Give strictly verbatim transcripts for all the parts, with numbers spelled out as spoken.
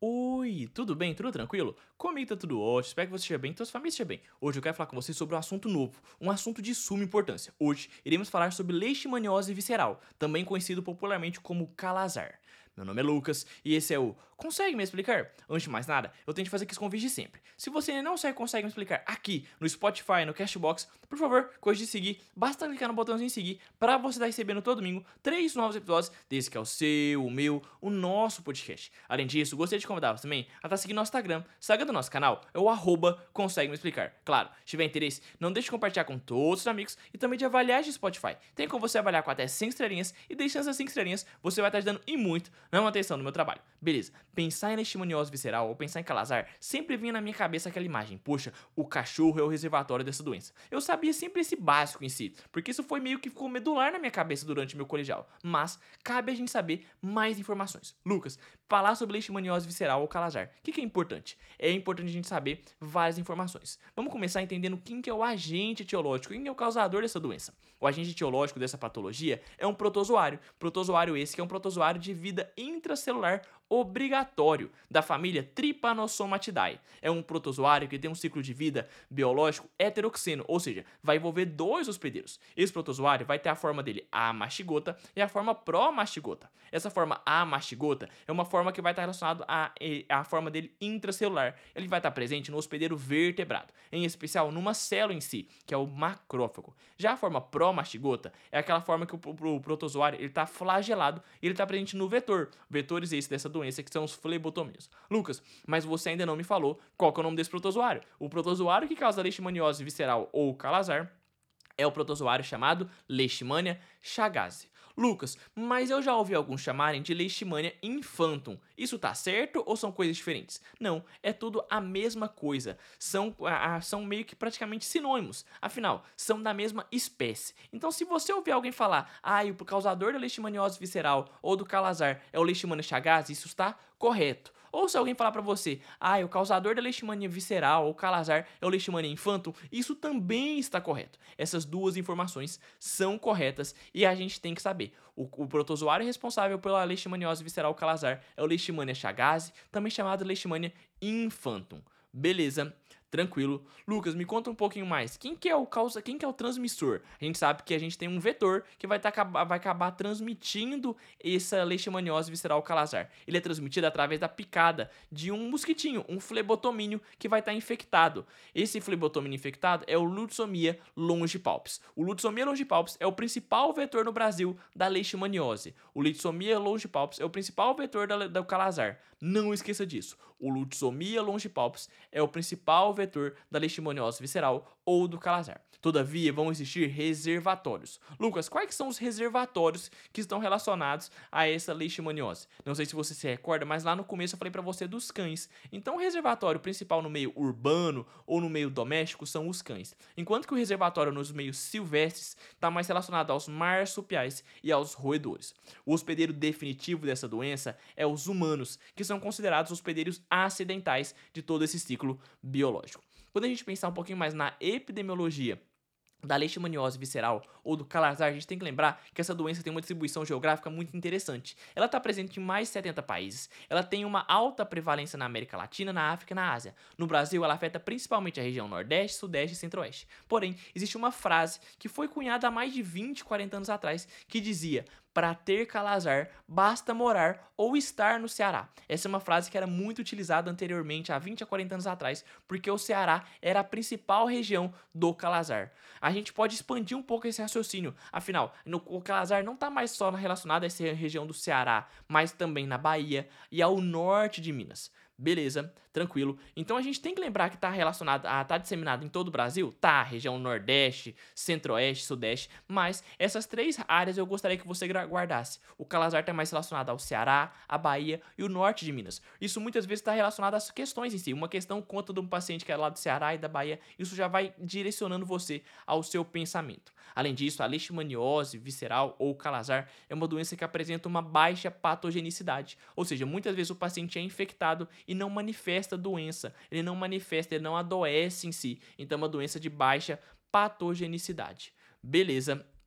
Oi, tudo bem? Tudo tranquilo? Comigo tá tudo ótimo, espero que você esteja bem e sua família esteja bem. Hoje eu quero falar com você sobre um assunto novo, um assunto de suma importância. Hoje iremos falar sobre leishmaniose visceral, também conhecido popularmente como calazar. Meu nome é Lucas e esse é o Consegue Me Explicar? Antes de mais nada, eu tenho que fazer aqui esse convite de sempre. Se você ainda não sabe Consegue Me Explicar aqui no Spotify, no Castbox, por favor, coisa de seguir, basta clicar no botãozinho seguir para você estar recebendo todo domingo três novos episódios desse que é o seu, o meu, o nosso podcast. Além disso, gostaria de convidar você também a estar seguindo nosso Instagram. O Instagram do nosso canal é o arroba Consegue Me Explicar. Claro, se tiver interesse, não deixe de compartilhar com todos os amigos e também de avaliar de Spotify. Tem como você avaliar com até cinco estrelinhas e deixando essas cinco estrelinhas, você vai estar ajudando e muito na manutenção do meu trabalho. Beleza, pensar em leishmaniose visceral ou pensar em calazar sempre vinha na minha cabeça aquela imagem. Poxa, o cachorro é o reservatório dessa doença. Eu sabia sempre esse básico em si, porque isso foi meio que ficou medular na minha cabeça durante meu colegial. Mas cabe a gente saber mais informações. Lucas, falar sobre leishmaniose visceral ou calazar. O que, que é importante? É importante a gente saber várias informações. Vamos começar entendendo quem que é o agente etiológico, quem é o causador dessa doença. O agente etiológico dessa patologia é um protozoário. Protozoário esse que é um protozoário de vida intracelular obrigatório da família Trypanosomatidae. É um protozoário que tem um ciclo de vida biológico heteroxeno, ou seja, vai envolver dois hospedeiros. Esse protozoário vai ter a forma dele amastigota e a forma promastigota. Essa forma amastigota é uma forma que vai estar relacionada à, à forma dele intracelular. Ele vai estar presente no hospedeiro vertebrado, em especial numa célula em si, que é o macrófago. Já a forma promastigota é aquela forma que o, o, o protozoário está flagelado e ele está presente no vetor. Vetores esse dessa doença que são os flebotomias. Lucas, mas você ainda não me falou qual que é o nome desse protozoário. O protozoário que causa leishmaniose visceral ou calazar é o protozoário chamado Leishmania chagas. Lucas, mas eu já ouvi alguns chamarem de Leishmania infantum. Isso tá certo ou são coisas diferentes? Não, é tudo a mesma coisa. São, a, a, são meio que praticamente sinônimos. Afinal, são da mesma espécie. Então, se você ouvir alguém falar, ah, o causador da leishmaniose visceral ou do calazar é o Leishmania chagas, isso está correto. Ou se alguém falar pra você, ah, o causador da leishmania visceral ou calazar é o Leishmania infantum, isso também está correto. Essas duas informações são corretas e a gente tem que saber. O, o protozoário responsável pela leishmaniose visceral calazar é o Leishmania chagas, também chamado Leishmania infantum. Beleza, tranquilo. Lucas, me conta um pouquinho mais. Quem que é o causa, quem que é o transmissor? A gente sabe que a gente tem um vetor que vai, tá, vai acabar transmitindo essa leishmaniose visceral calazar. Ele é transmitido através da picada de um mosquitinho, um flebotomínio que vai estar tá infectado. Esse flebotomínio infectado é o Lutzomia longipalpis. O Lutzomia longipalpis é o principal vetor no Brasil da leishmaniose. O Lutzomia longipalpis é o principal vetor da, do calazar. Não esqueça disso. O Lutzomia longipalpis é o principal vetor da leishmaniose visceral ou do calazar. Todavia, vão existir reservatórios. Lucas, quais são os reservatórios que estão relacionados a essa leishmaniose? Não sei se você se recorda, mas lá no começo eu falei para você dos cães. Então, o reservatório principal no meio urbano ou no meio doméstico são os cães, enquanto que o reservatório nos meios silvestres está mais relacionado aos marsupiais e aos roedores. O hospedeiro definitivo dessa doença é os humanos, que são considerados hospedeiros acidentais de todo esse ciclo biológico. Quando a gente pensar um pouquinho mais na epidemiologia da leishmaniose visceral ou do calazar, a gente tem que lembrar que essa doença tem uma distribuição geográfica muito interessante. Ela está presente em mais de setenta países, ela tem uma alta prevalência na América Latina, na África e na Ásia. No Brasil, ela afeta principalmente a região Nordeste, Sudeste e Centro-Oeste. Porém, existe uma frase que foi cunhada há mais de vinte, quarenta anos atrás, que dizia: para ter calazar, basta morar ou estar no Ceará. Essa é uma frase que era muito utilizada anteriormente, há vinte a quarenta anos atrás, porque o Ceará era a principal região do calazar. A gente pode expandir um pouco esse raciocínio. Afinal, no, o calazar não está mais só relacionado a essa região do Ceará, mas também na Bahia e ao norte de Minas. Beleza, tranquilo. Então a gente tem que lembrar que está relacionado, a, tá disseminado em todo o Brasil? Tá, região Nordeste, Centro-Oeste, Sudeste, mas essas três áreas eu gostaria que você guardasse. O calazar está mais relacionado ao Ceará, à Bahia e o norte de Minas. Isso muitas vezes está relacionado às questões em si. Uma questão conta de um paciente que é lá do Ceará e da Bahia, isso já vai direcionando você ao seu pensamento. Além disso, a leishmaniose visceral ou calazar é uma doença que apresenta uma baixa patogenicidade, ou seja, muitas vezes o paciente é infectado e não manifesta doença, ele não manifesta, ele não adoece em si, então é uma doença de baixa patogenicidade. Beleza?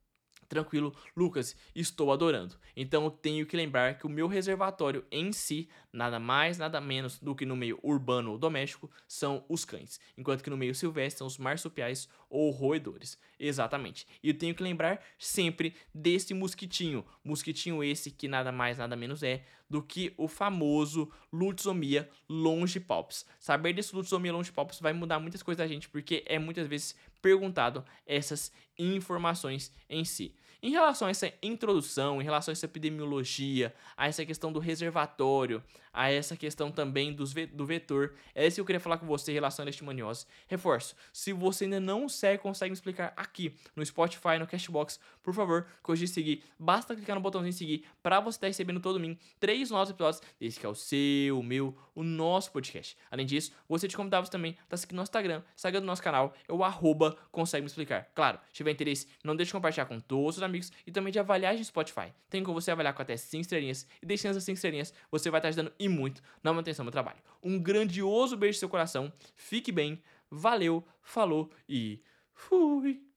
Tranquilo, Lucas, estou adorando. Então eu tenho que lembrar que o meu reservatório em si, nada mais, nada menos do que no meio urbano ou doméstico, são os cães, enquanto que no meio silvestre são os marsupiais ou roedores. Exatamente. E eu tenho que lembrar sempre desse mosquitinho, mosquitinho esse que nada mais, nada menos é do que o famoso Lutzomia longipalpis. Saber desse Lutzomia longipalpis vai mudar muitas coisas da gente, porque é muitas vezes perguntado essas informações em si. Em relação a essa introdução, em relação a essa epidemiologia, a essa questão do reservatório, a essa questão também dos ve- do vetor, é isso que eu queria falar com você em relação à leishmaniose. Reforço, se você ainda não segue, consegue me explicar aqui no Spotify, no Cashbox, por favor, coge seguir. Basta clicar no botãozinho seguir para você estar recebendo todo domingo três novos episódios, esse que é o seu, o meu, o nosso podcast. Além disso, você te convidava também a seguir no nosso Instagram, Instagram do nosso canal, é o arroba consegue me explicar. Claro, se tiver interesse, não deixe de compartilhar com todos os amigos e também de avaliar no Spotify. Tem como você avaliar com até cinco estrelinhas e deixando essas cinco estrelinhas, você vai estar ajudando e muito na manutenção do meu trabalho. Um grandioso beijo no seu coração, fique bem, valeu, falou e fui!